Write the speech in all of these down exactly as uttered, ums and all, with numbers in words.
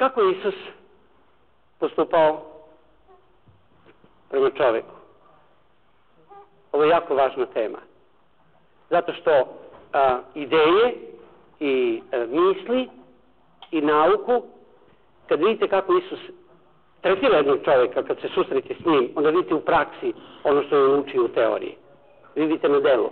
Kako je Isus postupao prema čoveku? Ovo je jako važna tema. Zato što a, ideje i a, misli i nauku, kad vidite kako Isus tretira jednog čovjeka, kad se susrete s njim, onda vidite u praksi ono što je uči u teoriji. Vidite na delu.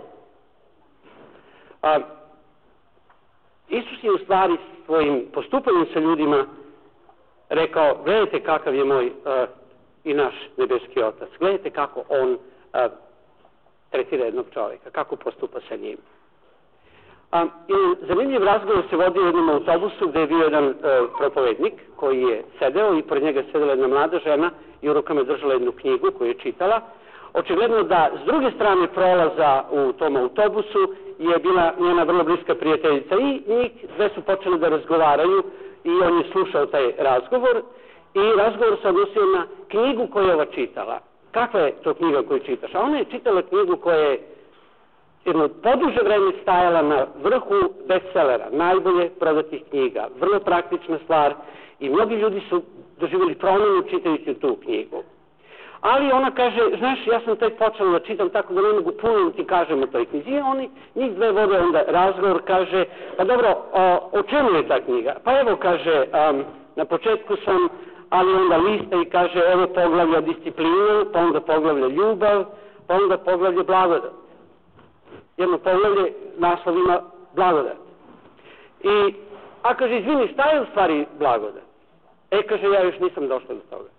A, Isus je u stvari svojim postupanjem sa ljudima rekao, gledajte kakav je moj a, i naš nebeski Otac. Gledajte kako on a, tretira jednog čovjeka, kako postupa sa njim. A, i zanimljiv razgovor se vodio u jednom autobusu gdje je bio jedan e, propovednik koji je sedeo i pored njega sedela jedna mlada žena i u rukama držala jednu knjigu koju je čitala. Očigledno da s druge strane prolaza u tom autobusu je bila njena vrlo bliska prijateljica i njih dve su počeli da razgovaraju i on je slušao taj razgovor i razgovor se odnosio na knjigu koju je ova čitala. Kakva je to knjiga koju čitaš? A ona je čitala knjigu koja je jedno poduže vreme stajala na vrhu bestsellera, najbolje prodatih knjiga, vrlo praktična stvar i mnogi ljudi su doživjeli promjenu čitajući tu knjigu. Ali ona kaže, znaš, ja sam tek počela da čitam tako da ne mogu puno ti kažem o toj knjizi. I oni, njih dve vode onda razgovor, kaže, pa dobro, o, o čemu je ta knjiga? Pa evo, kaže, um, na početku sam, ali onda lista i kaže, evo poglavlja disciplinu, pa onda poglavlja ljubav, pa onda poglavlja blagodat. Jedno poglavlje naslov ima blagodat. I, a kaže, izvini, šta je u stvari blagodat? E, kaže, ja još nisam došla do toga.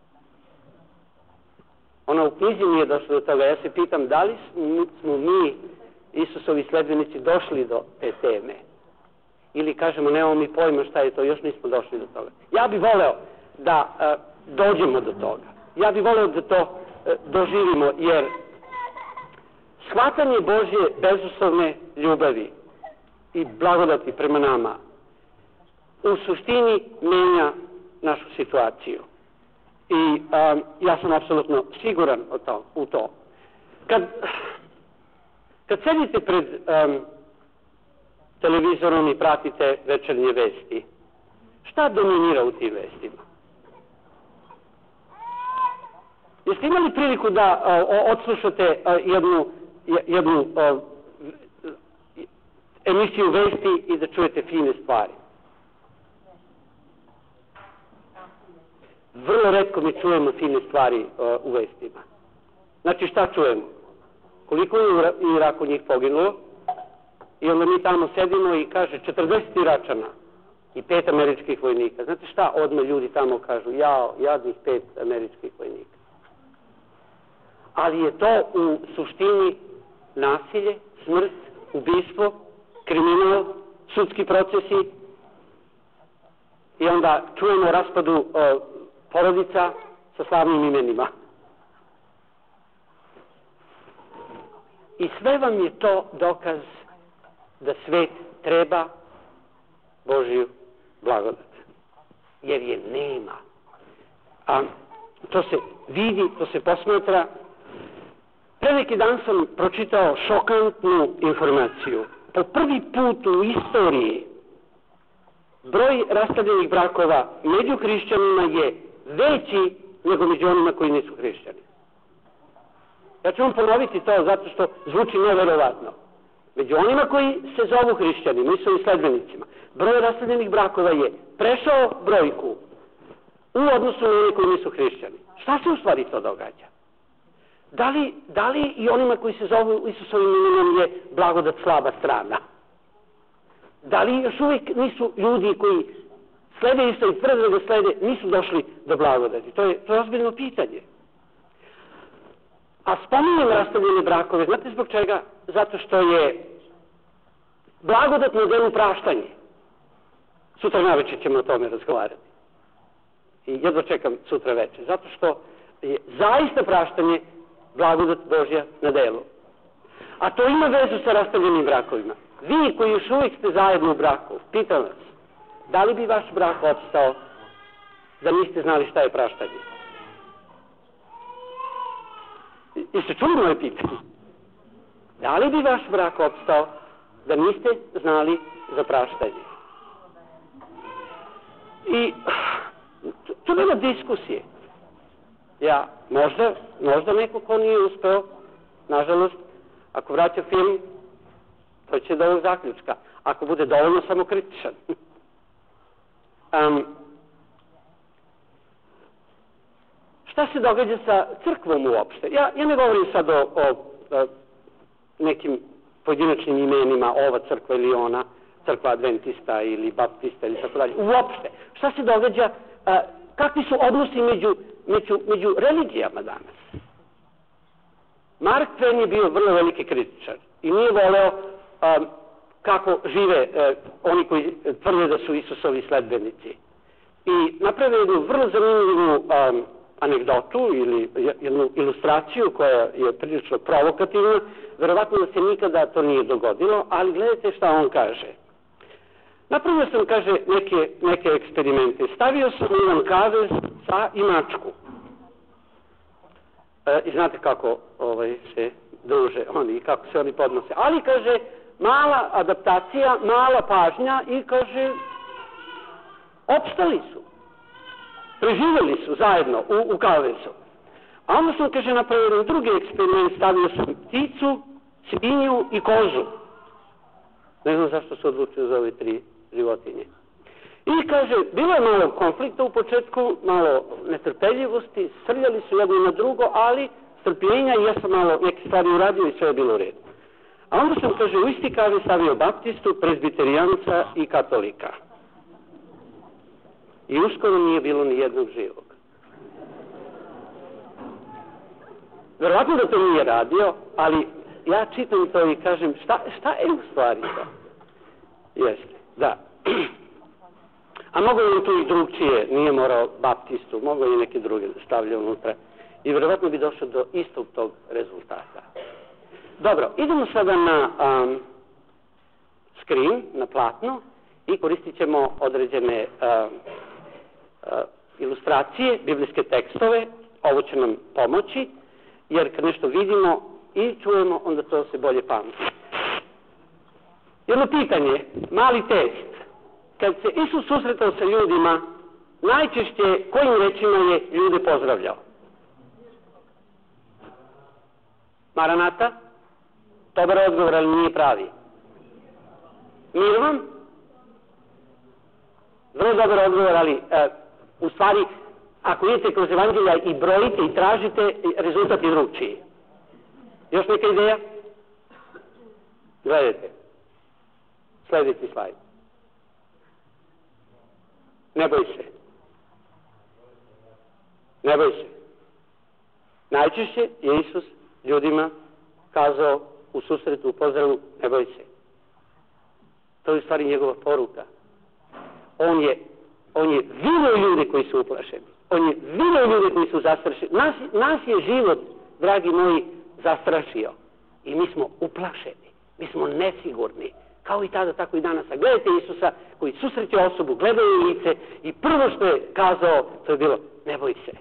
Ona u knjizi nije došla do toga. Ja se pitam, da li smo mi, Isusovi sledbenici, došli do te teme? Ili kažemo, nemamo mi pojma šta je to, još nismo došli do toga. Ja bih voleo da a, dođemo do toga. Ja bih voleo da to a, doživimo, jer shvatanje Božje bezuslovne ljubavi i blagodati prema nama u suštini menja našu situaciju. I um, ja sam apsolutno siguran o to, u to. Kad, kad sedite pred um, televizorom i pratite večernje vesti, šta dominira u tim vestima? Jeste imali priliku da uh, odslušate uh, jednu, jednu uh, emisiju vesti i da čujete fine stvari? Vrlo retko mi čujemo fine stvari uh, u vestima. Znači šta čujemo? Koliko je u Iraku njih poginulo? I onda mi tamo sedimo i kaže četrdeset Iračana i pet američkih vojnika. Znate šta? Odmah ljudi tamo kažu, jao, jadnih pet američkih vojnika. Ali je to u suštini nasilje, smrt, ubistvo, kriminal, sudski procesi. I onda čujemo raspadu uh, porodica sa slavnim imenima. I sve vam je to dokaz da svet treba Božju blagodat. Jer je nema. A to se vidi, to se posmatra. Pre neki dan sam pročitao šokantnu informaciju. Po prvi put u istoriji broj rastavljenih brakova među hrišćanima je veći nego među onima koji nisu hrišćani. Ja ću vam ponoviti to zato što zvuči neverovatno. Među onima koji se zovu hrišćanima i svojim sledbenicima, broj rastavljenih brakova je prešao brojku u odnosu na one koji nisu hrišćani. Šta se u stvari to događa? Da li, da li i onima koji se zovu Isusovim imenom je blagodat slaba strana? Da li još uvijek nisu ljudi koji slede isto i tvrde da slede, nisu došli do blagodati? To je, to je ozbiljno pitanje. A spominjem rastavljene brakove, znate zbog čega? Zato što je blagodat na delu praštanje. Sutra navečer ćemo o tome razgovarati. I jedva čekam sutra večer. Zato što je zaista praštanje blagodat Božja na delu. A to ima vezu sa rastavljenim brakovima. Vi koji još uvijek ste zajedno u braku, pitam vas, da li bi vaš brak opstao da niste znali šta je praštanje? I ste čuli moje pitanje? Da li bi vaš brak opstao da niste znali za praštanje? I nema diskusije. Ja, možda, možda neko ko nije uspeo, nažalost, ako vraća film, to će do ovog zaključka. Ako bude dovoljno samokritičan. um, šta se događa sa crkvom uopšte? Ja, ja ne govorim sad o, o, o nekim pojedinačnim imenima, ova crkva ili ona, crkva adventista ili baptista ili tako dalje. Uopšte, šta se događa, a, kakvi su odnosi među, među, među religijama danas? Mark Twain je bio vrlo veliki kritičar i nije voleo a, kako žive a, oni koji tvrde da su Isusovi sledbenici. I napravio jednu vrlo zanimljivu a, anegdotu ili jednu ilustraciju koja je prilično provokativna. Verovatno da se nikada to nije dogodilo, ali gledajte šta on kaže. Napravio sam, kaže, neke, neke eksperimente. Stavio sam jedan kavez sa i mačku. E, I znate kako ovaj, se druže oni i kako se oni podnose. Ali, kaže, mala adaptacija, mala pažnja i, kaže, opstali su. Preživjeli su zajedno u, u kavezu. A onda sam, kaže, napravio jedan drugi eksperiment. Stavio sam pticu, svinju i kozu. Ne znam zašto se odlučio za ove tri životinje. I kaže, bilo je malo konflikta u početku, malo netrpeljivosti, srljali su jedno na drugo, ali strpljenja i ja sam malo neke stvari uradio i sve je bilo u redu. A onda sam, kaže, u isti kavez stavio baptistu, prezbiterijanca i katolika. I uskoro nije bilo ni jednog živog. Verovatno da to nije radio, ali ja čitam to i kažem, šta, šta je u stvari to? Jeste, da. A mogo je tu i drugčije, nije morao baptistu, mogo je i neke druge da stavlja unutra. I verovatno bi došao do istog tog rezultata. Dobro, idemo sada na um, screen, na platno i koristit ćemo određene um, uh, ilustracije, biblijske tekstove. Ovo će nam pomoći, jer kad nešto vidimo i čujemo, onda to se bolje pamti. Jedno pitanje, mali test. Kad se Isus susretao sa ljudima, najčešće kojim rečima je ljude pozdravljao? Maranata? Dobar odgovor, ali nije pravi. Mir vam? Vrlo dobar odgovor, ali uh, u stvari, ako idete kroz evanđelja i brojite i tražite, rezultat je drugčiji. Još neka ideja? Gledajte. Sljedeći slajd. Ne boj se. Ne boj se. Najčešće je Isus ljudima kazao u susretu, u pozdravu, ne boj se. To je u stvari njegova poruka. On je, on je vidio ljude koji su uplašeni. On je vidio ljude koji su zastrašeni. Nas, nas je život, dragi moji, zastrašio. I mi smo uplašeni. Mi smo nesigurni. Kao i tada, tako i danas. A gledajte Isusa koji susreće osobu, gledaju u lice i prvo što je kazao, to je bilo, ne boj se.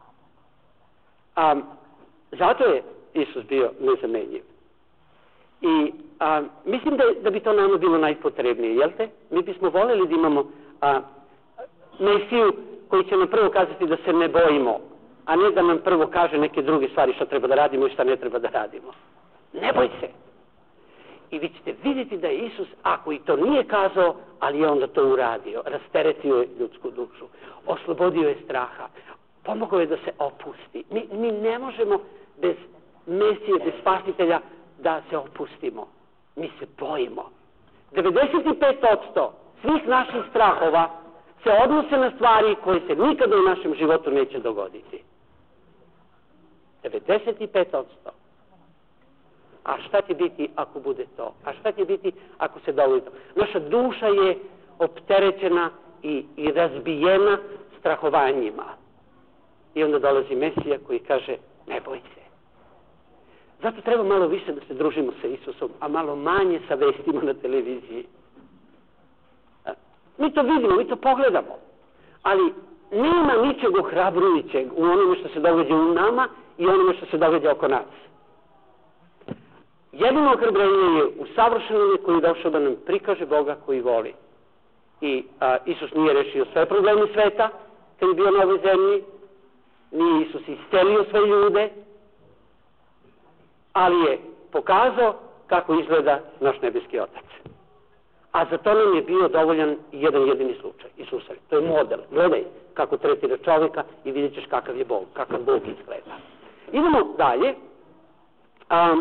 A, zato je Isus bio nezamenjiv. I a, mislim da, da bi to nama bilo najpotrebnije, jel te? Mi bismo voljeli da imamo a, Mesiju koji će nam prvo kazati da se ne bojimo, a ne da nam prvo kaže neke druge stvari što treba da radimo i što ne treba da radimo. Ne boj se. I vi ćete vidjeti da je Isus, ako i to nije kazao, ali je onda to uradio. Rasteretio je ljudsku dušu. Oslobodio je straha. Pomogao je da se opusti. Mi, mi ne možemo bez Mesije, bez Spasitelja da se opustimo. Mi se bojimo. devedeset pet posto svih naših strahova se odnose na stvari koje se nikada u našem životu neće dogoditi. devedeset pet posto. A šta će biti ako bude to? A šta će biti ako se dogodi to? Naša duša je opterećena i, i razbijena strahovanjima. I onda dolazi Mesija koji kaže, ne boj se. Zato treba malo više da se družimo sa Isusom, a malo manje sa vestima na televiziji. Mi to vidimo, mi to pogledamo. Ali nema ničeg ohrabrujućeg u onome što se događa u nama i onome što se događa oko nas. Jedino ohrabrenje je u savršenome koji je došao da nam prikaže Boga koji voli. I a, Isus nije rešio sve probleme sveta, kad je bio na ovoj zemlji, nije Isus iscelio sve ljude, ali je pokazao kako izgleda naš nebeski Otac. A za to nam je bio dovoljan jedan jedini slučaj, Isusa. To je model. Gledaj kako tretira čovjeka i vidjet ćeš kakav je Bog, kakav Bog izgleda. Idemo dalje. Um,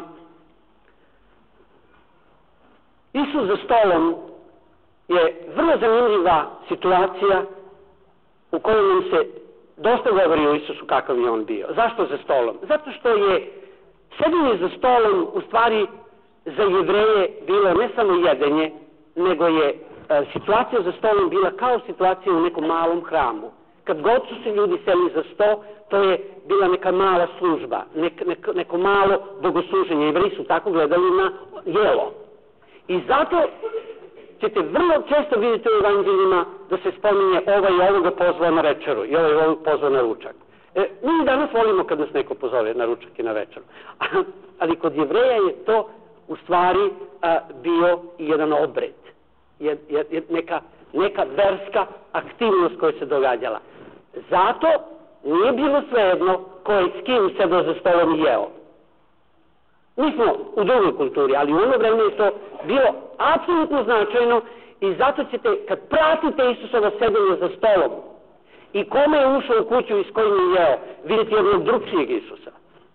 Isus za stolom je vrlo zanimljiva situacija u kojoj nam se dosta govori o Isusu kakav je on bio. Zašto za stolom? Zato što je sedenje za stolom u stvari za Jevreje bilo ne samo jedenje, nego je e, situacija za stolom bila kao situacija u nekom malom hramu. Kad god su se ljudi seli za sto, to je bila neka mala služba, nek, nek, neko malo bogosluženje. Jevreji su tako gledali na jelo. I zato ćete vrlo često vidjeti u evanđeljima da se spominje ovaj i ovoga pozvao na večeru i ovaj i ovog pozvao na ručak. E, mi danas volimo kad nas neko pozove na ručak i na večeru. Ali kod Jevreja je to u stvari a, bio jedan obred. Je, je, je neka, neka verska aktivnost koja se događala. Zato nije bilo svejedno ko je s kim sedao za stolom i jeo. Mi smo u drugoj kulturi, ali u ono vreme je to bilo apsolutno značajno i zato ćete, kad pratite Isusova sedenja za stolom i kome je ušao u kuću i s kojim je jeo, vidjeti jednog drugčijeg Isusa.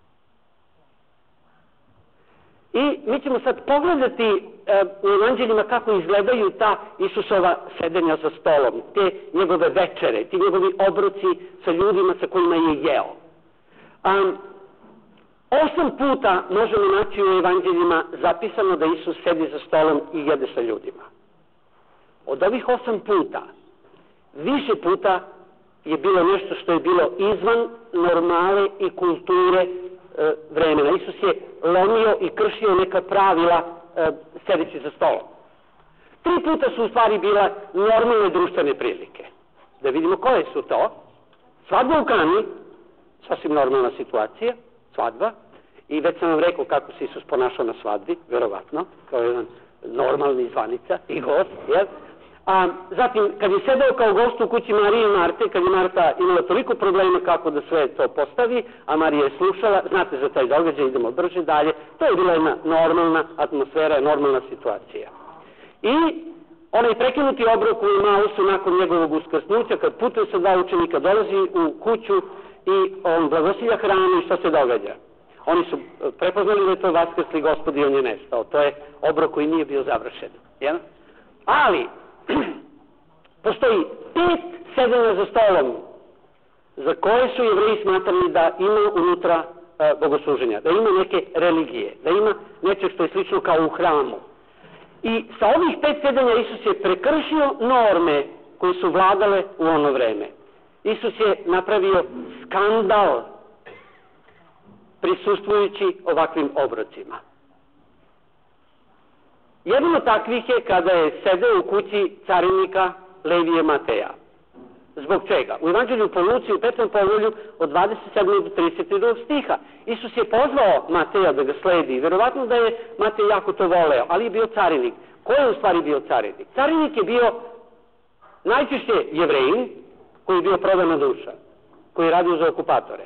I mi ćemo sad pogledati e, u evanđeljima kako izgledaju ta Isusova sedenja za stolom, te njegove večere, ti njegovi obroci sa ljudima sa kojima je jeo. Um, osam puta možemo naći u evanđeljima zapisano da Isus sedi za stolom i jede sa ljudima. Od ovih osam puta, više puta je bilo nešto što je bilo izvan normale i kulture e, vremena. Isus je lomio i kršio neka pravila e, sedeći za stolom. Tri puta su u stvari bila normalne društvene prilike. Da vidimo koje su to. Svadba u Kani, sasvim normalna situacija, svadba. I već sam vam rekao kako se Isus ponašao na svadbi, verovatno, kao jedan normalni zvanica i gost, jel? A zatim, kad je sedao kao gost u kući Marije i Marte, kad je Marta imala toliko problema kako da sve to postavi, a Marija je slušala, znate za taj događaj, idemo brže dalje, to je bila jedna normalna atmosfera, normalna situacija. I onaj prekinuti obrok u Emausu nakon njegovog uskrsnuća, kad putuje sa dva učenika, dolazi u kuću i on blagosilja hranu i što se događa? Oni su prepoznali da je to vaskrsli Gospod i on je nestao. To je obrok koji nije bio završen. Jel? Ali, postoji pet sedenja za stolom za koje su Jevreji smatrali da ima unutra e, bogosluženja, da ima neke religije, da ima nečeg što je slično kao u hramu. I sa ovih pet sedenja Isus je prekršio norme koje su vladale u ono vreme. Isus je napravio skandal prisustvujući ovakvim obrocima. Jedan od takvih je kada je sedeo u kući carinika Levije Mateja. Zbog čega? U Evanđelju po Luci u petom poglavlju od dvadeset sedmog do trideset drugog stiha Isus je pozvao Mateja da ga sledi. Verovatno da je Matej jako to voleo, ali je bio carinik. Ko je u stvari bio carinik? Carinik je bio najčešće Jevrejin koji je bio prodana duša, koji je radio za okupatore.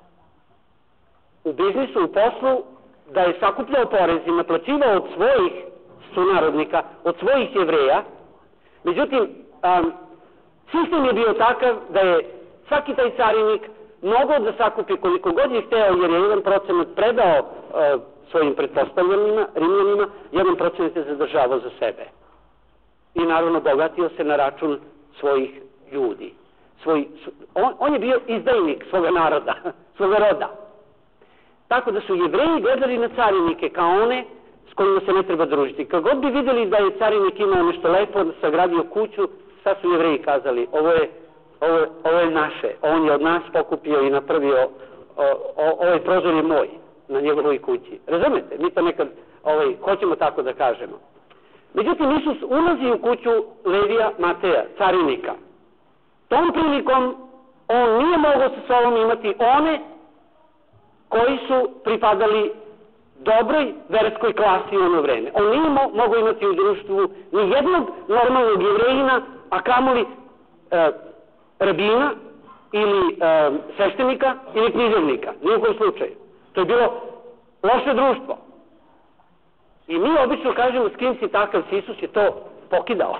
U biznisu, u poslu, da je sakupljao porez i naplaćivao od svojih sunarodnika, od svojih Jevreja. Međutim, um, sistem je bio takav da je svaki taj carinik mogao da sakupi koliko god je hteo, jer je jedan procenat predao uh, svojim pretpostavljanima, Rimljanima, jedan procenat je zadržavao za sebe. I naravno bogatio se na račun svojih ljudi. Svoj, on, on je bio izdajnik svoga naroda, svoga roda. Tako da su Jevreji gledali na carinike kao one s kojima se ne treba družiti. Kad god bi vidjeli da je carinik imao nešto lepo, sagradio kuću, sad su Jevreji kazali, ovo je, ovo je, ovo je naše, on je od nas pokupio i napravio, o, o, ovaj prozor je moj na njegovoj kući. Razumete? Mi to nekad ovaj, hoćemo tako da kažemo. Međutim, Isus ulazi u kuću Levija Mateja, carinika. Tom prilikom on nije mogao sa sobom imati one koji su pripadali dobroj verskoj klasi u ono vreme. On nije mo mogao imati u društvu ni jednog normalnog Jevrejina, a kamoli e, rabina ili um, sveštenika ili književnika, nijekom slučaju. To je bilo loše društvo. I mi obično kažemo s kim si takav, s Isus je to pokidao.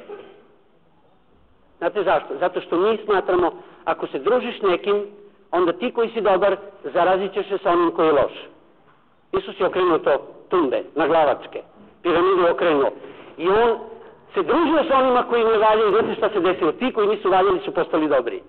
Znate zašto? Zato što mi smatramo, ako se družiš nekim, onda ti koji si dobar, zarazit ćeš se sa onim koji je loš. Isus je okrenuo to tumbe, na glavačke, piramidu je okrenuo. I on se družio sa onima koji ne valjaju, znate šta se desilo? Ti koji nisu valjali su postali dobri.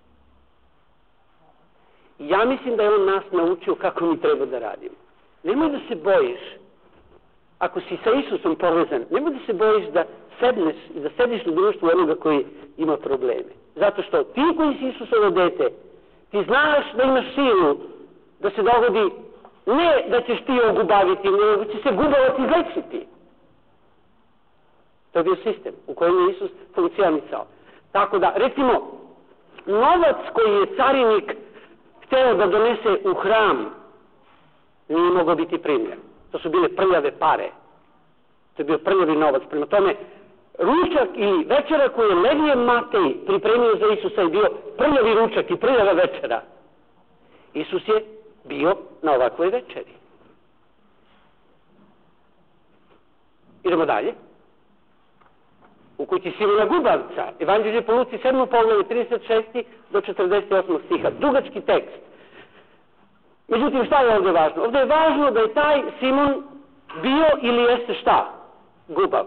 Ja mislim da je on nas naučio kako mi treba da radimo. Nemoj da se bojiš, ako si sa Isusom povezan, nemoj da se bojiš da sedneš i da sediš u društvu onoga koji ima probleme. Zato što ti koji si Isusovo dete, ti znaš da imaš silu da se dogodi, ne da ćeš ti ogubaviti, nego će se gubavac izlečiti. To je bio sistem u kojem je Isus funkcionisao. Tako da, recimo, novac koji je carinik hteo da donese u hram, nije mogao biti primjer. To su bile prljave pare. To je bio prljavi novac. Prema tome, ručak ili večera koju je Levije Matej pripremio za Isusa je bio prljavi ručak i prljava večera. Isus je bio na ovakvoj večeri. Idemo dalje. U kući Simona Gubavca, Evanđelje po Luci sedmo poglavlje trideset šesti do četrdeset osmog stiha. Dugački tekst. Međutim, šta je ovdje važno? Ovdje je važno da je taj Simon bio ili jeste šta? Gubav.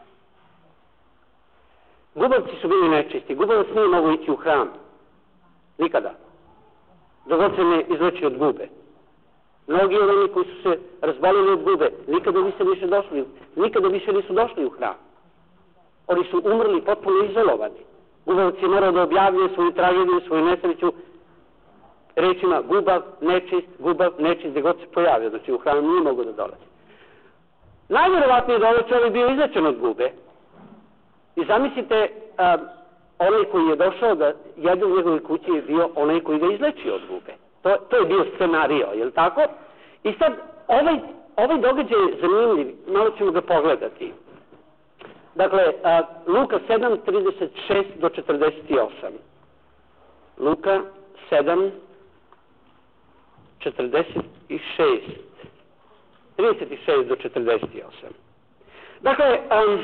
Gubavci su bili nečisti. Gubavac nije mogao ići u hram. Nikada. Dok god se ne izleči od gube. Mnogi od onih koji su se razbolili od gube, nikada više više došli, nikada više nisu došli u hram. Oni su umrli potpuno izolovani. Gubavac je morao da objavljuje svoju tragediju, svoju nesreću rečima gubav, nečist, gubav, nečist, gdje god se pojavio. Znači u hram nije mogo da dolazi. Najvjerovatnije da ovaj čovjek bio izlečen od gube. I zamislite, a, onaj koji je došao da jede u njegovoj kući je bio onaj koji ga izlečio od gube. To, to je bio scenario, je li tako? I sad, ovaj, ovaj događaj je zanimljiv, malo ćemo ga pogledati. Dakle, a, Luka sedam, trideset šest do četrdeset osam. Luka sedam, četrdeset šest. trideset šest do četrdeset osam. Dakle, um,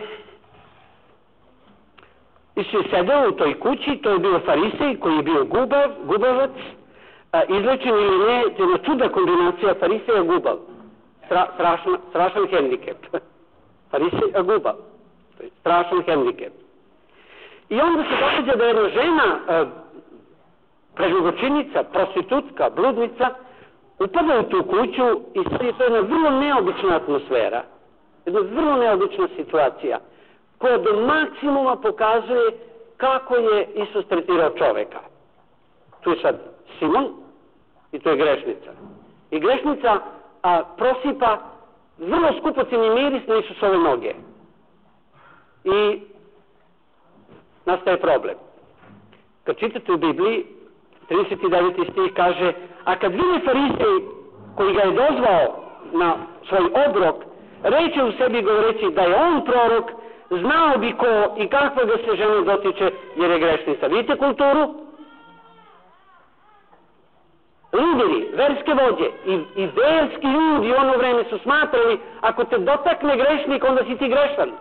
Isus je sedao u toj kući, to je bio farisej koji je bio gubav, gubavac, a, izlečen ili ne, jedna čuda kombinacija fariseja gubav. Stra, strašna, strašan hendikep. Farisej, a gubav. To je strašan hendikep. I onda se događa da je jedna žena, a, prežugočinica, prostitutka, bludnica, upada u tu kuću i sad je to jedna vrlo neobična atmosfera. Jedna vrlo neobična situacija koja do maksimuma pokazuje kako je Isus tretirao čoveka. Tu je sad Simon i to je grešnica. I grešnica a, prosipa vrlo skupocjeni miris na Isusove noge. I nastaje problem. Kad čitate u Bibliji, trideset deveti stih kaže, a kad vide farisej koji ga je dozvao na svoj obrok, reče u sebi govoreći da je on prorok, znao bi ko i kakva ga se žena dotiče jer je grešnica. Vidite kulturu? Lideri, verske vođe i, i verski ljudi u ono vreme su smatrali ako te dotakne grešnik onda si ti grešan.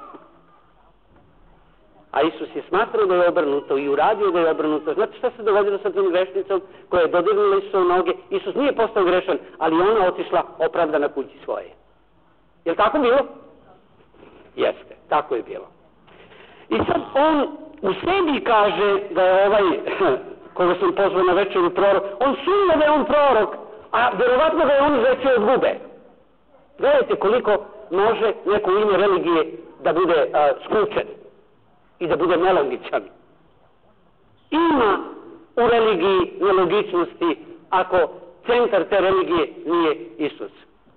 A Isus je smatrao da je obrnuto i uradio da je obrnuto. Znate šta se dogodilo sa tom grešnicom koja je dodirnula Isusove noge? Isus nije postao grešan, ali ona otišla opravdana kući svoje. Je li tako bilo? Jeste, tako je bilo. I sad on u sebi kaže da je ovaj, koga sam pozvao na večeru prorok, on sumnja da je on prorok, a vjerovatno ga je on izlečio od gube. Gledajte koliko može neko ime religije da bude a, skučen i da bude nelogičan. Ima u religiji nelogičnosti ako centar te religije nije Isus.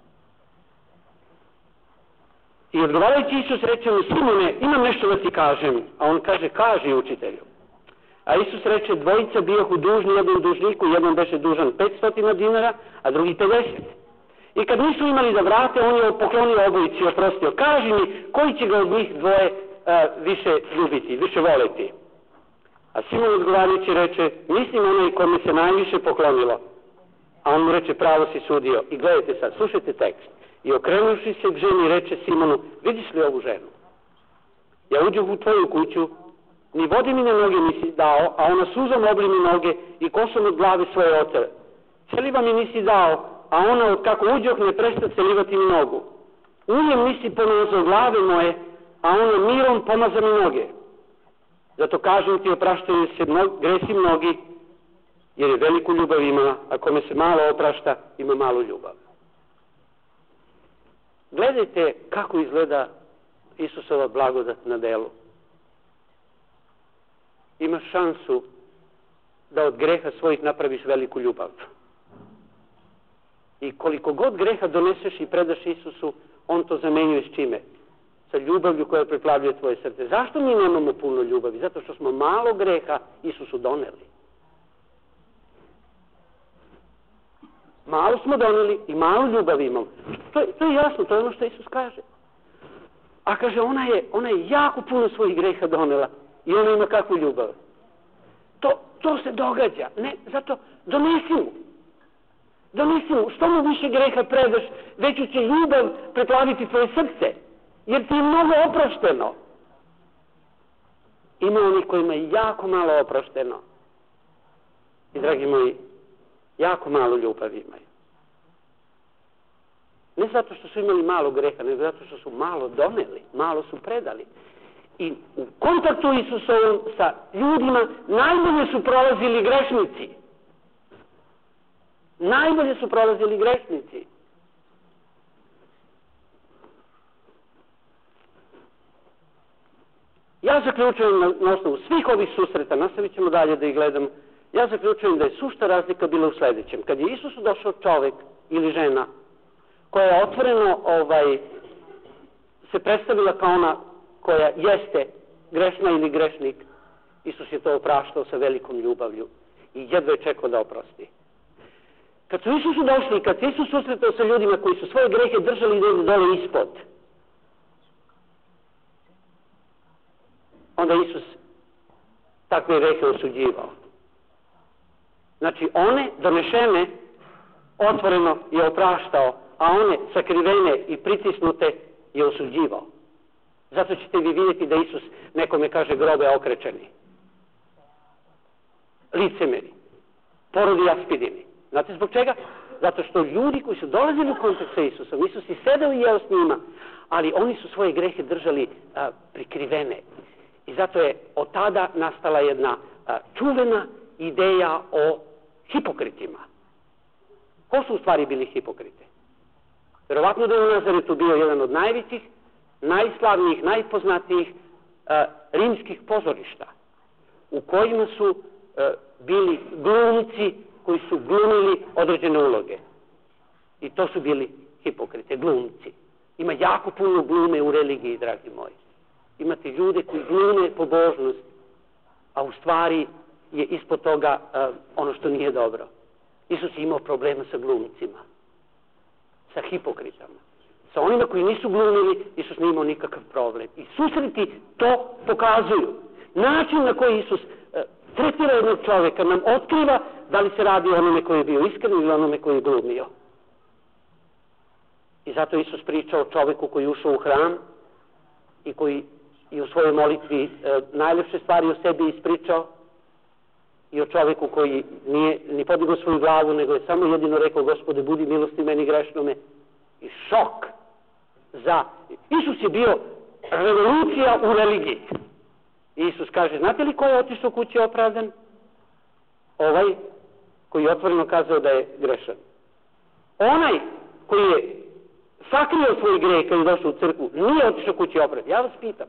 I odgovarajući Isus reče mu, Simone, imam nešto da ti kažem. A on kaže, kaži učitelju. A Isus reče, dvojica bijahu dužni jednom dužniku, jedan beše dužan petsto dinara, a drugi pedeset. I kad nisu imali da vrate, on je poklonio obojici i oprostio. Kaži mi, koji će ga od njih dvoje a, više ljubiti, više voleti? A Simon odgovarajući reče, mislim onaj kome se najviše poklonilo. A on mu reče, pravo si sudio. I gledajte sad, slušajte tekst. I okrenuši se k ženi reče Simonu, vidiš li ovu ženu? Ja uđuh u tvoju kuću, ni vodi mi na noge nisi dao, a ona suzom obli mi noge i kosom od glave svoje ocele. Celiva mi nisi dao, a ona od kako uđoh ne presta celivati mi nogu. Uljem nisi pomazao glave moje, a ona mirom pomaza mi noge. Zato kažem ti, opraštaju se mnog, gresi mnogi, jer je veliku ljubav imala, a kome se malo oprašta, ima malu ljubav. Gledajte kako izgleda Isusova blagodat na delu. Imaš šansu da od greha svojih napraviš veliku ljubav. I koliko god greha doneseš i predaš Isusu, on to zamenjuje s čime? Sa ljubavlju koja preplavljuje tvoje srce. Zašto mi nemamo puno ljubavi? Zato što smo malo greha Isusu doneli. Malo smo doneli i malo ljubavi imamo. To je, to je jasno, to je ono što Isus kaže. A kaže, ona je, ona je jako puno svojih greha donela i ona ima kakvu ljubav. To, to se događa. Ne, zato donesi mu. Donesi mu. Što mu više greha predaš, veću će ljubav preplaviti tvoje srce. Jer ti je mnogo oprošteno. Ima onih kojima je jako malo oprošteno. I dragi moji, jako malo ljubavi imaju. Ne zato što su imali malo greha, nego zato što su malo doneli, malo su predali. I u kontaktu Isusovom sa ljudima najbolje su prolazili grešnici. Najbolje su prolazili grešnici. Ja zaključujem na, na osnovu svih ovih susreta, nastavit ćemo dalje da ih gledam, ja zaključujem da je sušta razlika bila u sledećem. Kad je Isusu došao čovek ili žena koja je otvoreno ovaj, se predstavila kao ona koja jeste grešna ili grešnik, Isus je to opraštao sa velikom ljubavlju i jedva je čekao da oprosti. Kad su Isusu došli, kad se Isus susretao sa ljudima koji su svoje grehe držali negdje dole ispod, onda Isus takve grehe osuđivao. Znači, one donešene otvoreno je opraštao, a one sakrivene i pritisnute je osuđivao. Zato ćete vi vidjeti da Isus nekome kaže grobe okrečeni, licemeri, porodi jaspidini. Znate zbog čega? Zato što ljudi koji su dolazili u kontakt sa Isusom, Isus je sedao i jeo s njima, ali oni su svoje grehe držali a, prikrivene. I zato je od tada nastala jedna a, čuvena ideja o hipokritima. Ko su u stvari bili hipokrite? Verovatno da je u Nazaretu bio jedan od najvećih, najslavnijih, najpoznatijih a, rimskih pozorišta, u kojima su a, bili glumci koji su glumili određene uloge. I to su bili hipokrite, glumci. Ima jako puno glume u religiji, dragi moji. Imate ljude koji glume pobožnost, a u stvari je ispod toga uh, ono što nije dobro. Isus je imao problema sa glumcima, sa hipokritama. Sa onima koji nisu glumili, Isus nije imao nikakav problem. I susreti to pokazuju. Način na koji Isus uh, tretira jednog čovjeka nam otkriva da li se radi o onome koji je bio iskren ili onome koji je glumio. I zato Isus priča o čovjeku koji je ušao u hram i koji i u svojoj molitvi e, najlepše stvari o sebi ispričao, i o čovjeku koji nije ni podigao svoju glavu, nego je samo jedino rekao, Gospode, budi milosti meni grešnome. I šok za... Isus je bio revolucija u religiji. I Isus kaže, znate li ko je otišao kući opravdan? Ovaj koji je otvoreno kazao da je grešan. Onaj koji je sakrio svoj greh kad je došao u crkvu, nije otišao kući opravdan. Ja vas pitam,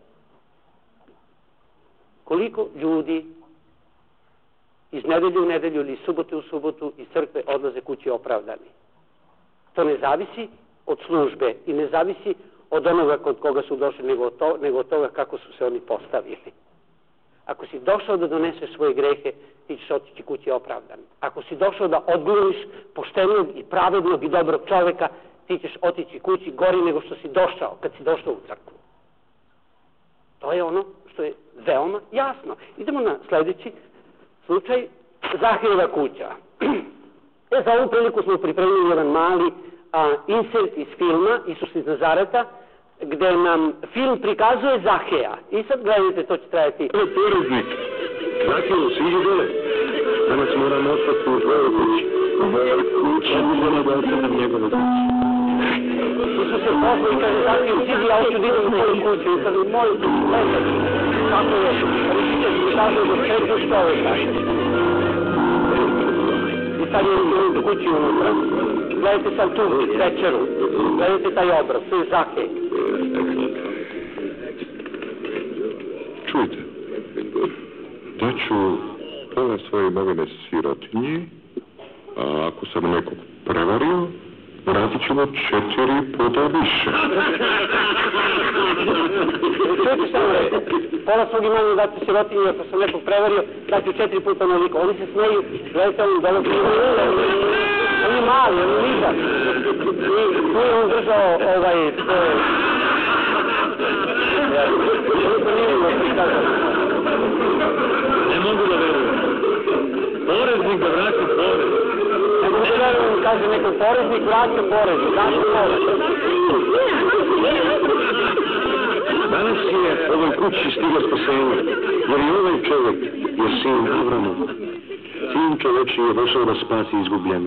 koliko ljudi iz nedelju u nedelju ili subote u subotu iz crkve odlaze kući opravdani? To ne zavisi od službe i ne zavisi od onoga kod koga su došli, nego od, to, nego od toga kako su se oni postavili. Ako si došao da doneseš svoje grehe, ti ćeš otići kući opravdan. Ako si došao da odglumiš poštenog i pravednog i dobrog čovjeka, ti ćeš otići kući gori nego što si došao kad si došao u crkvu. To je ono što je veoma jasno. Idemo na sljedeći slučaj, Zahejeva kuća. E, za ovu priliku smo pripremili jedan mali a, insert iz filma Isus iz Nazareta, gde nam film prikazuje Zaheja. I sad gledajte, to će trajati. To je poreznik. Zaheju, siđi dole. Danas moramo ostati u tvojoj kući. U mojoj kući. Možemo da ostavim njegove kući. Isus se pozva i kaže, Zaheju, siđi, ja hoću da idem u tvoju kuću. I sad moj gledaj, kako je, Hristos prikazuje do petog čoveka. I sad je u kući unutra. Gledajte sad tu večeru. Gledajte taj obraz, to je Zahej. Čujte, daću pola svoje imovine sirotinji, a ako sam nekog prevario, vratit ćemo četiri puta više. Čujte što vam rekao, pola svog imanja dati sirotinji, ako sam nekog prevario, daću četiri puta onoliko. Oni se smeju, gledajte, on dolazi u ule, on je mali, on je nizak. I tu je on držao ovaj... Ne mogu da verujem. Poreznik da vraća porez. Ne mogu da verujem, kaže neko poreznik vraća porez. Vraća porez. Danas je ovoj kući stiglo spasenje, jer i ovaj čovjek je sin Avramov. Sin čovječni je došao da spasi izgubljenu.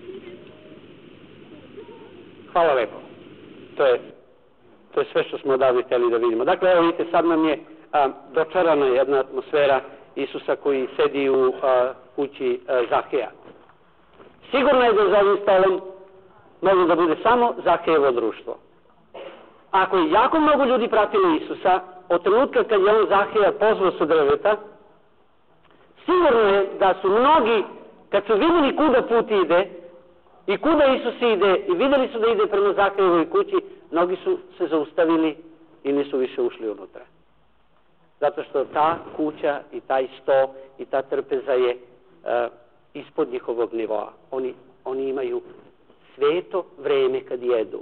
Hvala lepo. To je, to je sve što smo odavde htjeli da vidimo. Dakle, evo vidite, sad nam je a, dočarana jedna atmosfera Isusa koji sedi u a, kući a, Zaheja. Sigurno je da za ovim stolom može da bude samo Zahejevo društvo. Ako je jako mnogo ljudi pratilo Isusa, od trenutka kad je on Zaheja pozvao sa drveta, sigurno je da su mnogi, kad su vidjeli kuda put ide, i kuda Isus ide, i vidjeli su da ide prema Zahejevoj kući, mnogi su se zaustavili i nisu više ušli unutra. Zato što ta kuća i taj sto i ta trpeza je uh, ispod njihovog nivoa. Oni, oni imaju sveto vreme kad jedu.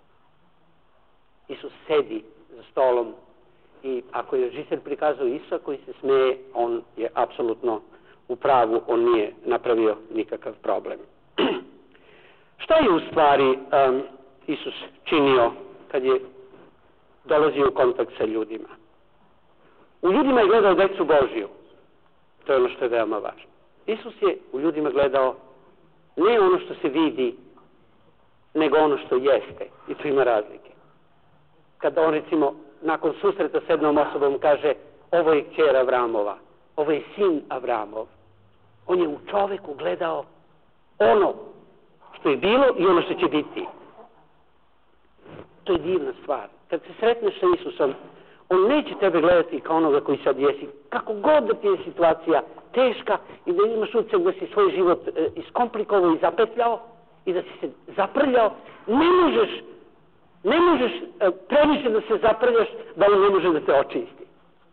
Isus sedi za stolom i ako je režiser prikazao Isusa koji se smeje, on je apsolutno u pravu, on nije napravio nikakav problem. Šta je u stvari um, Isus činio kad je dolazio u kontakt sa ljudima? U ljudima je gledao decu Božiju. To je ono što je veoma važno. Isus je u ljudima gledao ne ono što se vidi, nego ono što jeste. I tu ima razlike. Kada on, recimo, nakon susreta s jednom osobom kaže, ovo je kćer Avramova, ovo je sin Avramov. On je u čoveku gledao ono što je bilo i ono što će biti. To je divna stvar. Kad se sretneš sa Isusom, on neće tebe gledati kao onoga koji sad jesi. Kako god da ti je situacija teška i da imaš utisak da si svoj život e, iskomplikovao i zapetljao i da si se zaprljao, ne možeš, ne možeš e, previše da se zaprljaš da on ne može da te očisti.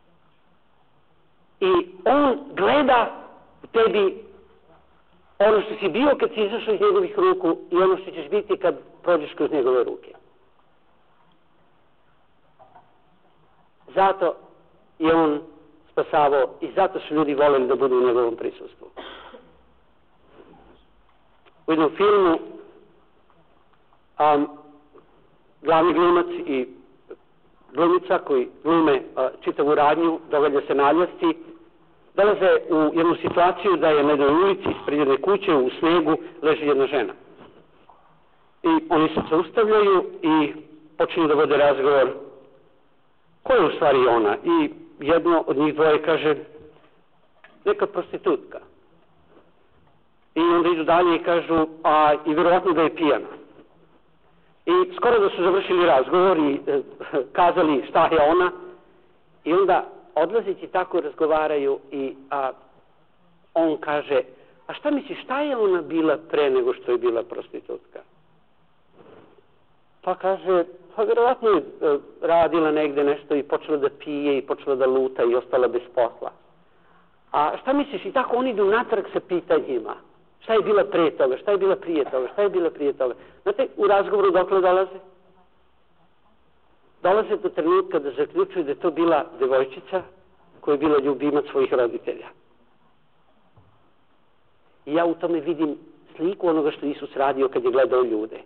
I on gleda u tebi ono što si bio kad si izašao iz njegovih ruku i ono što ćeš biti kad prođeš kroz njegove ruke. Zato je on spasavao i zato su ljudi voleli da budu u njegovom prisustvu. U jednom filmu um, glavni glumac i glumica koji glume uh, čitavu radnju, događa se naljasci, dolaze u jednu situaciju da je na jednoj ulici ispred jedne kuće u snegu leži jedna žena. I oni se zaustavljaju i počinju da vode razgovor ko je u stvari ona. I jedno od njih dvoje kaže neka prostitutka. I onda idu dalje i kažu a i vjerovatno da je pijana. I skoro da su završili razgovor i e, kazali šta je ona i onda odlazeći tako razgovaraju i a, on kaže, a šta misliš, šta je ona bila pre nego što je bila prostitutka? Pa kaže, pa vjerovatno je e, radila negde nešto i počela da pije i počela da luta i ostala bez posla. A šta misliš, i tako oni idu natrag sa pitanjima. Šta je bila prije toga, šta je bila prije toga, šta je bila prije toga. Znate, u razgovoru dokle dolaze? Dolaze do trenutka da zaključuju da je to bila devojčica koja je bila ljubimac svojih roditelja. I ja u tome vidim sliku onoga što Isus radio kad je gledao ljude.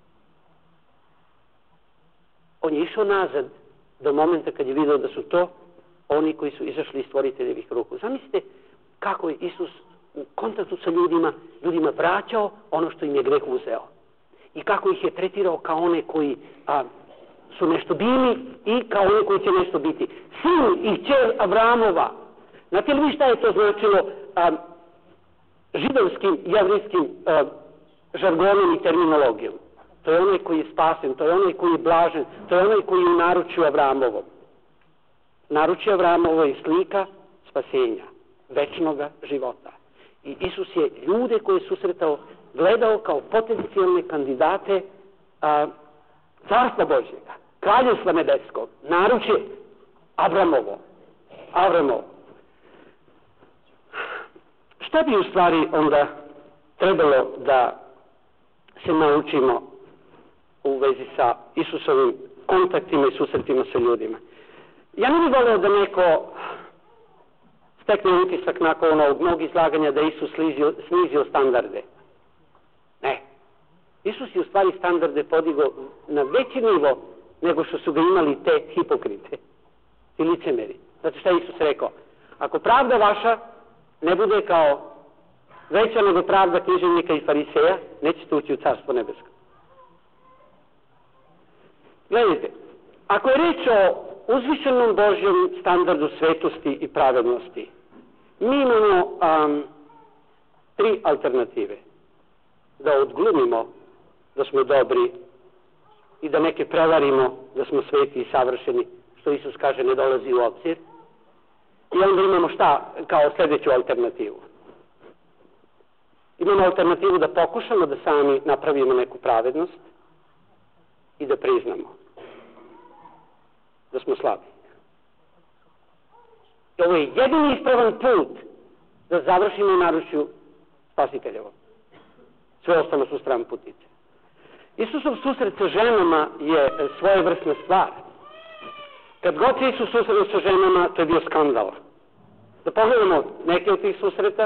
On je išao nazad do momenta kad je vidio da su to oni koji su izašli iz stvoriteljevih ruku. Zamislite kako je Isus u kontaktu sa ljudima, ljudima vraćao ono što im je greh uzeo. I kako ih je tretirao kao one koji a, su nešto bili i kao one koji će nešto biti. Sin i kćer Avramova. Znate li vi šta je to značilo a, židovskim, jevrijskim a, žargonom i terminologijom? To je onaj koji je spasen, to je onaj koji je blažen, to je onaj koji je u naručju Avramovom. Naručje Avramovo je slika spasenja, večnoga života. I Isus je ljude koje je susretao gledao kao potencijalne kandidate a, carstva Božjega, kraljevstva nebeskog, naručje Avramovo. Avramovo. Šta bi u stvari onda trebalo da se naučimo u vezi sa Isusovim kontaktima i susretima sa ljudima? Ja ne bih voleo da neko stekne utisak nakon onog mog izlaganja da Isus snizio, snizio standarde. Ne. Isus je u stvari standarde podigao na veći nivo nego što su ga imali te hipokrite i licemeri. Zato što je Isus rekao, ako pravda vaša ne bude kao veća nego pravda književnika i fariseja, nećete ući u carstvo nebesko. Gledajte, ako je reč o uzvišenom Božjem standardu svetosti i pravednosti, mi imamo um, tri alternative. Da odglumimo da smo dobri i da neke prevarimo da smo sveti i savršeni, što Isus kaže ne dolazi u obzir. I onda imamo šta kao sljedeću alternativu? Imamo alternativu da pokušamo da sami napravimo neku pravednost i da priznamo da smo slabi. I ovo je jedini ispravan put da završimo u naručju Spasiteljevom. Sve ostalo su stran putice. Isusov susret sa ženama je svojevrsna stvar. Kad god se Isus susreo sa ženama, to je bio skandal. Da pogledamo neke od tih susreta.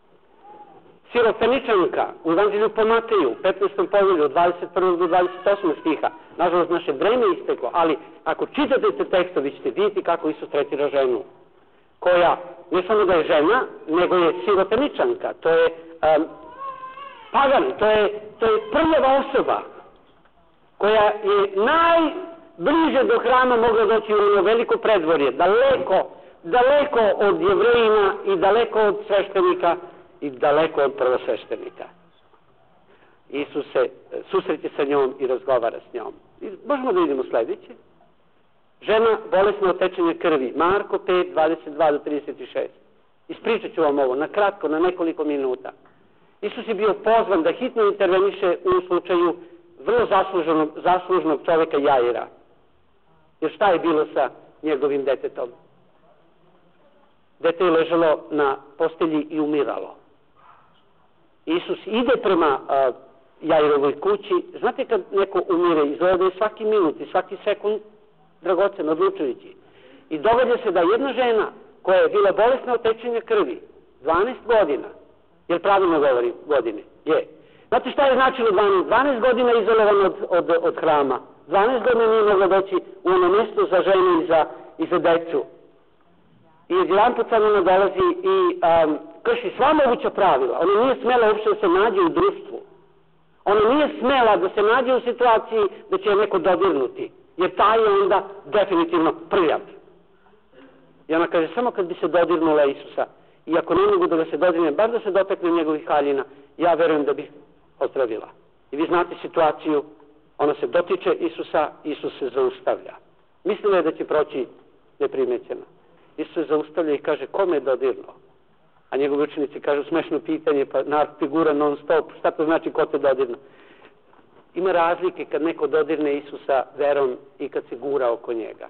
Sirofeničanka u Evanđelju po Mateju, petnaestom povelju, od dvadeset prvog do dvadeset osmog stiha. Nažalost, naše vreme je isteklo, ali ako čitate te tekstovi, ćete vidjeti kako Isus tretira ženu, koja ne samo da je žena, nego je sirofeničanka. To je um, pagan, to je, to je prljava osoba, koja je najbliže do hrama mogla doći u ono veliko predvorje, daleko, daleko od Jevrejina i daleko od sveštenika i daleko od prvosveštenika. Isus se susreće sa njom i razgovara s njom. I možemo da vidimo sljedeće. Žena bolesna od tečenja krvi. Marko pet, dvadeset dva do trideset šest. Ispričat ću vam ovo na kratko, na nekoliko minuta. Isus je bio pozvan da hitno interveniše u slučaju vrlo zaslužnog, zaslužnog čovjeka Jaira. Jer šta je bilo sa njegovim detetom? Dete je ležalo na postelji i umiralo. Isus ide prema uh, Jairovoj kući. Znate kad neko umire, izgleda da je svaki minut i svaki sekund dragocen, odlučujući. I događa se da jedna žena koja je bila bolesna od tečenja krvi, dvanaest godina, jer pravilno govori godine, je. Znate šta je značilo dvanaest? dvanaest godina izolovan od, od, od hrama. dvanaest godina nije mogla doći u ono mjesto za ženu i za, i za decu. I jedan put sad ona dolazi i um, krši sva moguća pravila. Ona nije smela uopšte da se nađe u društvu. Ona nije smela da se nađe u situaciji da će je neko dodirnuti. Jer taj je onda definitivno prljav. I ona kaže, samo kad bi se dodirnula Isusa, i ako ne mogu da ga se dodirne, bar da se dotekne njegovih haljina, ja verujem da bih ozdravila. I vi znate situaciju, ona se dotiče Isusa, Isus se zaustavlja. Mislila je da će proći neprimećeno. Isus se zaustavlja i kaže, kome je dodirnuo? A njegovi učenici kažu smešno pitanje, pa nar figura non stop, šta to znači ko te dodirnuo? Ima razlike kad neko dodirne Isusa verom i kad se gura oko njega.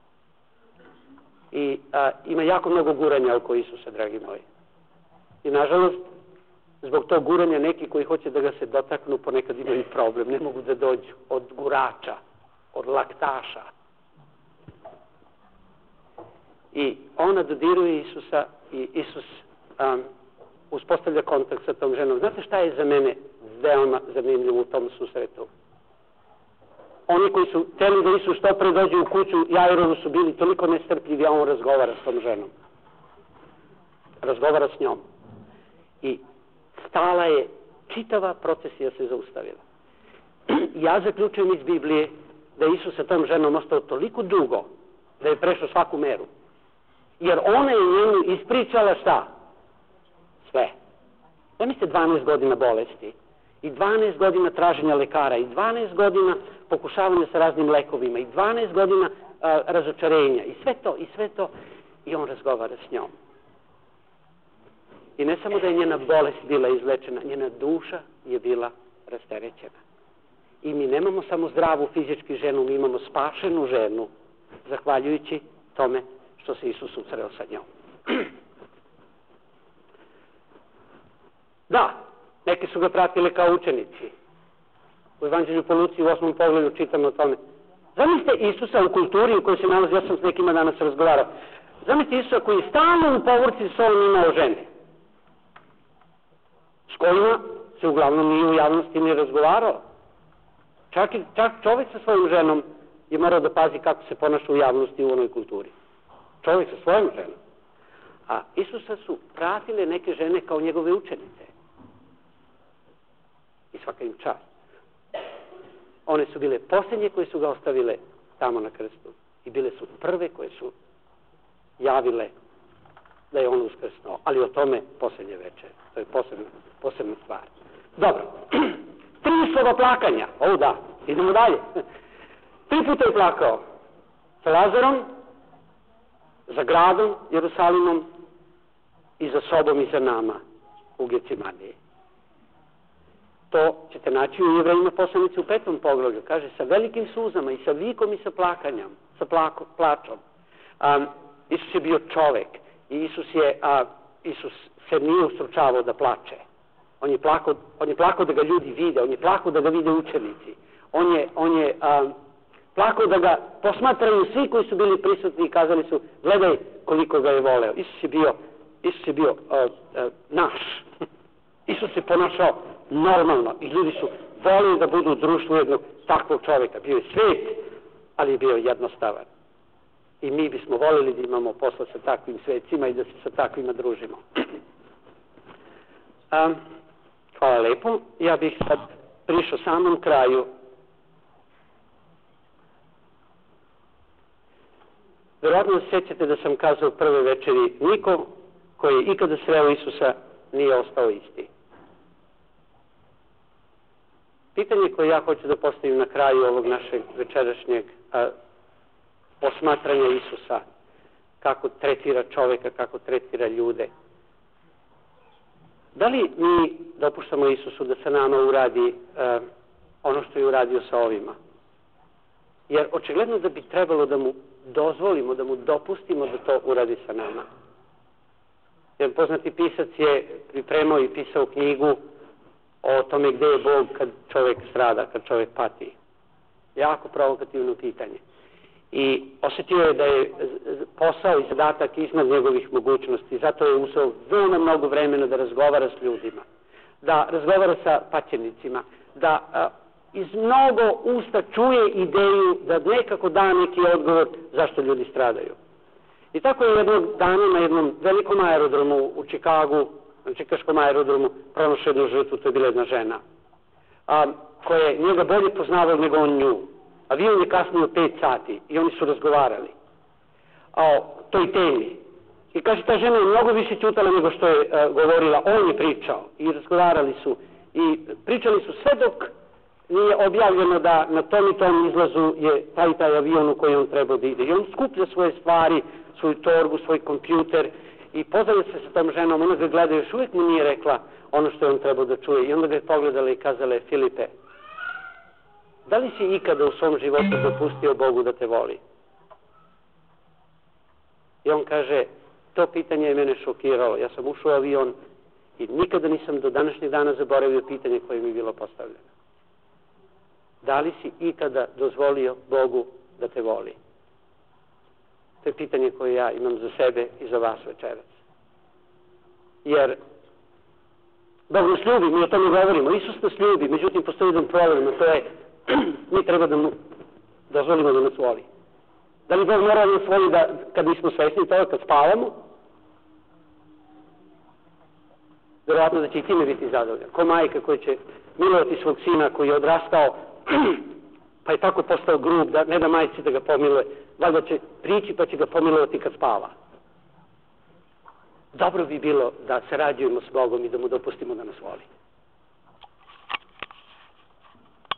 I a, ima jako mnogo guranja oko Isusa, dragi moji. I nažalost, zbog tog guranja neki koji hoće da ga se dotaknu ponekad imaju problem, ne mogu da dođu od gurača, od laktaša. I ona dodiruje Isusa i Isus um, uspostavlja kontakt sa tom ženom. Znate šta je za mene veoma zanimljivo u tom susretu? Oni koji su hteli da Isus što pre dođe u kuću Jairovu su bili toliko nestrpljivi, a on razgovara s tom ženom. Razgovara s njom. I stala je, čitava procesija se zaustavila. Ja zaključujem iz Biblije da je Isus sa tom ženom ostao toliko dugo da je prešao svaku meru. Jer ona je njemu ispričala šta? Sve. Ja mislite dvanaest godina bolesti i dvanaest godina traženja lekara i dvanaest godina pokušavanja sa raznim lekovima i dvanaest godina a, razočarenja i sve to, i sve to i on razgovara s njom. I ne samo da je njena bolest bila izlečena, njena duša je bila rasterećena. I mi nemamo samo zdravu fizički ženu, mi imamo spašenu ženu, zahvaljujući tome što se Isus susreo sa njom. Da, neki su ga pratili kao učenici. U Evanđelju po Luci u osmom pogledu čitamo o tome. Zamislite Isusa u kulturi u kojoj se nalazi, ja sam s nekima danas razgovarao. Zamislite Isusa koji je stalno u povorci s ovom imao žene. S kojima se uglavnom nije u javnosti ni razgovarao. Čak, čak čovjek sa svojom ženom je morao da pazi kako se ponaša u javnosti u onoj kulturi. Čovjek sa svojom ženom. A Isusa su pratile neke žene kao njegove učenice. I svaka im čast. One su bile posljednje koje su ga ostavile tamo na krstu. I bile su prve koje su javile da je on uskrsnuo. Ali o tome posljednje večer. To je posebna, posebna stvar. Dobro. Tri slova plakanja. O da, idemo dalje. Tri puta je plakao. Sa Lazarom, za gradom Jerusalimom i za sobom i za nama u Gecimaniji. To ćete naći u Jevrejima poslanici u petom poglavlju. Kaže, sa velikim suzama i sa vikom i sa plakanjem, sa plako, plačom. Um, Isus je bio čovek i Isus, je, a, Isus se nije ustručavao da plače. On je, plakao, on je plakao da ga ljudi vide, on je plakao da ga vide učenici. On je, on je a, plakao da ga posmatraju svi koji su bili prisutni i kazali su, gledaj koliko ga je voleo. Isus je bio, Isus je bio a, a, naš. Isus se ponašao normalno i ljudi su volili da budu u društvu jednog takvog čovjeka. Bio je svet, ali je bio jednostavan. I mi bismo volili da imamo posla sa takvim svecima i da se sa takvima družimo. Um, hvala lepo. Ja bih sad prišao samom kraju. Vjerojatno se sjećate da sam kazao prve večeri, niko koji je ikada sreo Isusa nije ostao isti. Pitanje koje ja hoću da postavim na kraju ovog našeg večerašnjeg a, posmatranja Isusa, kako tretira čovjeka, kako tretira ljude. Da li mi dopuštamo Isusu da sa nama uradi a, ono što je uradio sa ovima? Jer očigledno da bi trebalo da mu dozvolimo, da mu dopustimo da to uradi sa nama. Jer poznati pisac je pripremao i pisao knjigu o tome gdje je Bog kad čovjek strada, kad čovjek pati. Jako provokativno pitanje. I osjetio je da je posao i zadatak iznad njegovih mogućnosti. Zato je uzeo veoma mnogo vremena da razgovara s ljudima. Da razgovara sa paćenicima. Da a, iz mnogo usta čuje ideju da nekako da neki odgovor zašto ljudi stradaju. I tako je jednog dana na jednom velikom aerodromu u Čikagu, na čikaškom aerodromu, pronašao jednu žrtvu, to je bila jedna žena, a, koja je njega bolje poznavala nego on nju. Avion je kasnio pet sati i oni su razgovarali o toj temi. I kaže, ta žena je mnogo više ćutala nego što je a, govorila, on je pričao i razgovarali su i pričali su sve dok nije objavljeno da na tom i tom izlazu je taj taj avion u koji on treba da ide. I on skuplja svoje stvari, svoju torbu, svoj kompjuter i pozdravlja se sa tom ženom, ona ga gleda, još uvijek mu nije rekla ono što je on trebao da čuje. I onda ga je pogledala i kazala, Filipe, da li si ikada u svom životu dopustio Bogu da te voli? I on kaže, to pitanje je mene šokiralo. Ja sam ušao u avion i nikada nisam do današnjeg dana zaboravio pitanje koje mi je bilo postavljeno. Da li si ikada dozvolio Bogu da te voli? To je pitanje koje ja imam za sebe i za vas večeras. Jer Bog nas ljubi, mi o tome govorimo. Isus nas ljubi, međutim postoji jedan problem, a to je mi treba da mu dozvolimo da nas voli. Da li Bog mora da nas voli da, kad nismo svesni toga, kad spavamo? Vjerojatno da će i time biti zadovoljan. Ko majka koja će milovati svog sina koji je odrastao pa je tako postao grub, da, ne da majci da ga pomiluje, valjda će prići pa će ga pomilovati kad spava. Dobro bi bilo da se rađujemo s Bogom i da mu dopustimo da nas voli.